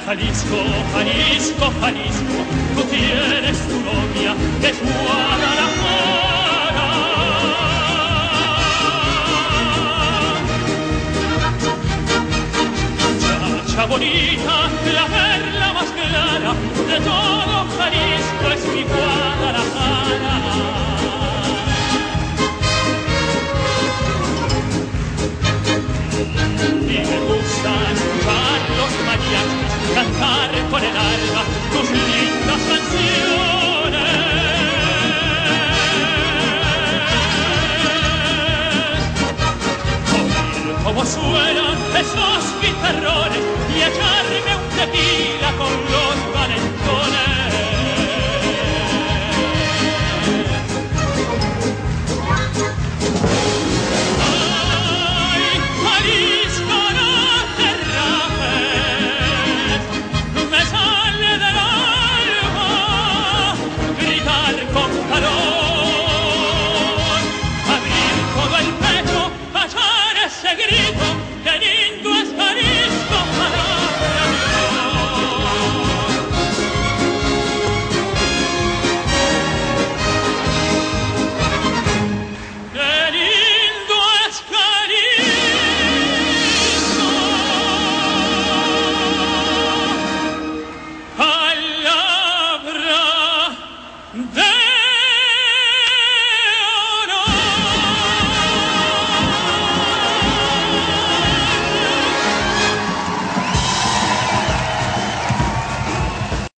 Jalisco, Jalisco, Jalisco, tú tienes tu novia de Guadalajara. Muchacha bonita, la perla más clara de todo Jalisco es mi Guadalajara. Y me gusta escuchar los mariachis cantar con el alma tus lindas canciones.